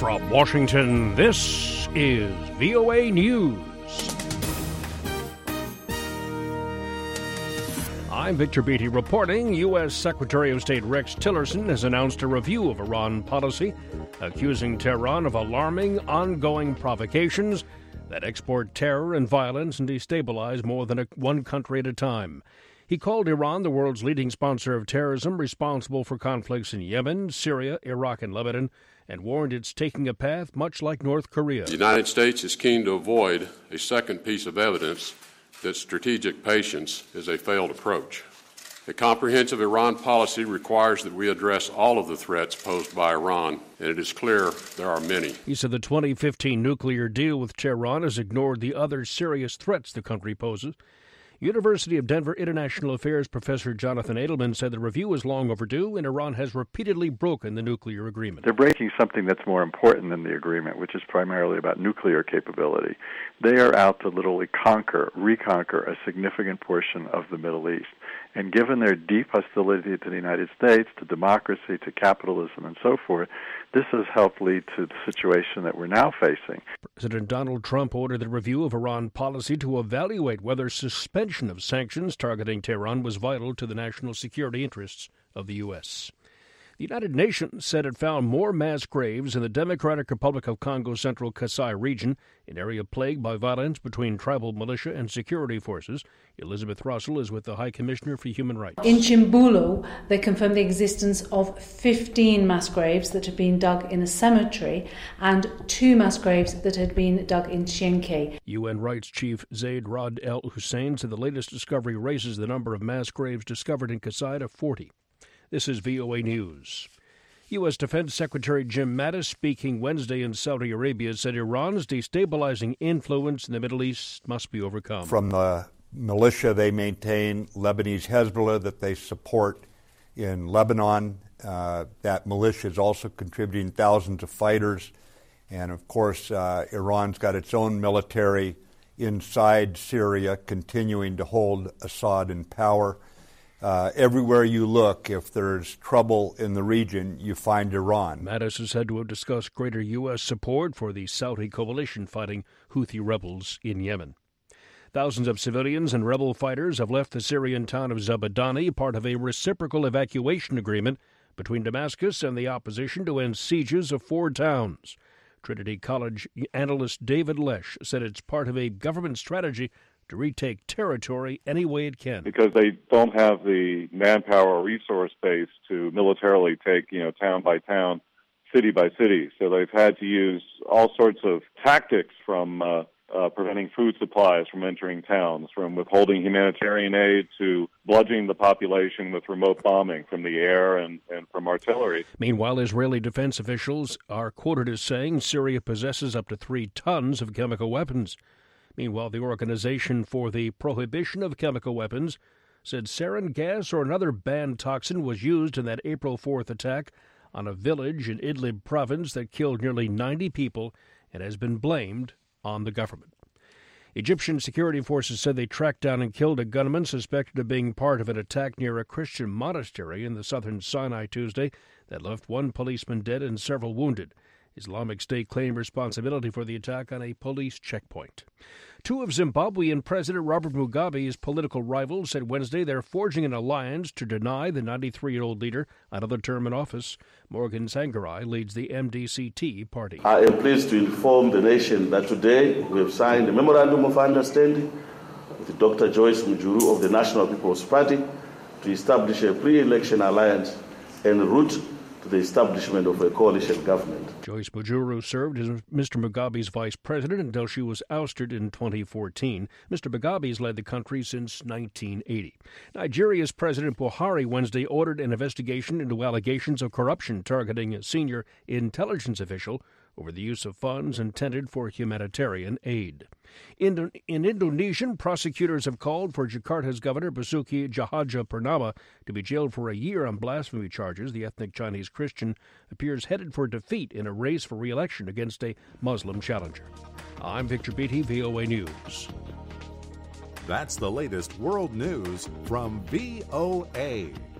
From Washington, this is VOA News. I'm Victor Beatty reporting. U.S. Secretary of State Rex Tillerson has announced a review of Iran policy, accusing Tehran of alarming ongoing provocations that export terror and violence and destabilize more than one country at a time. He called Iran, the world's leading sponsor of terrorism, responsible for conflicts in Yemen, Syria, Iraq, and Lebanon, and warned it's taking a path much like North Korea. The United States is keen to avoid a second piece of evidence that strategic patience is a failed approach. A comprehensive Iran policy requires that we address all of the threats posed by Iran, and it is clear there are many. He said the 2015 nuclear deal with Tehran has ignored the other serious threats the country poses. University of Denver International Affairs professor Jonathan Edelman said the review is long overdue and Iran has repeatedly broken the nuclear agreement. They're breaking something that's more important than the agreement, which is primarily about nuclear capability. They are out to literally reconquer a significant portion of the Middle East. And given their deep hostility to the United States, to democracy, to capitalism, and so forth, this has helped lead to the situation that we're now facing. President Donald Trump ordered the review of Iran policy to evaluate whether suspension of sanctions targeting Tehran was vital to the national security interests of the U.S. The United Nations said it found more mass graves in the Democratic Republic of Congo's central Kasai region, an area plagued by violence between tribal militia and security forces. Elizabeth Russell is with the High Commissioner for Human Rights. In Chimbulu, they confirmed the existence of 15 mass graves that had been dug in a cemetery and 2 mass graves that had been dug in Chienke. UN Rights Chief Zaid Rad El Hussein said the latest discovery raises the number of mass graves discovered in Kasai to 40. This is VOA News. U.S. Defense Secretary Jim Mattis, speaking Wednesday in Saudi Arabia, said Iran's destabilizing influence in the Middle East must be overcome. From the militia they maintain, Lebanese Hezbollah, that they support in Lebanon, that militia is also contributing thousands of fighters. And, of course, Iran's got its own military inside Syria, continuing to hold Assad in power. Everywhere you look, if there's trouble in the region, you find Iran. Mattis is said to have discussed greater U.S. support for the Saudi coalition fighting Houthi rebels in Yemen. Thousands of civilians and rebel fighters have left the Syrian town of Zabadani, part of a reciprocal evacuation agreement between Damascus and the opposition to end sieges of 4 towns. Trinity College analyst David Lesh said it's part of a government strategy to retake territory any way it can. Because they don't have the manpower or resource base to militarily take, town by town, city by city. So they've had to use all sorts of tactics from preventing food supplies from entering towns, from withholding humanitarian aid to bludgeoning the population with remote bombing from the air and from artillery. Meanwhile, Israeli defense officials are quoted as saying Syria possesses up to 3 tons of chemical weapons. Meanwhile, the Organization for the Prohibition of Chemical Weapons said sarin gas or another banned toxin was used in that April 4th attack on a village in Idlib province that killed nearly 90 people and has been blamed on the government. Egyptian security forces said they tracked down and killed a gunman suspected of being part of an attack near a Christian monastery in the southern Sinai Tuesday that left 1 policeman dead and several wounded. Islamic State claimed responsibility for the attack on a police checkpoint. 2 of Zimbabwean President Robert Mugabe's political rivals said Wednesday they're forging an alliance to deny the 93-year-old leader another term in office. Morgan Tsvangirai leads the MDCT party. I am pleased to inform the nation that today we have signed a memorandum of understanding with Dr. Joyce Mujuru of the National People's Party to establish a pre-election alliance en route to the establishment of a coalition government. Joyce Mujuru served as Mr. Mugabe's vice president until she was ousted in 2014. Mr. Mugabe's led the country since 1980. Nigeria's President Buhari Wednesday ordered an investigation into allegations of corruption targeting a senior intelligence official over the use of funds intended for humanitarian aid. In Indonesia, prosecutors have called for Jakarta's Governor Basuki Tjahjanpurnama to be jailed for a year on blasphemy charges. The ethnic Chinese Christian appears headed for defeat in a race for re-election against a Muslim challenger. I'm Victor Beatty, VOA News. That's the latest world news from VOA.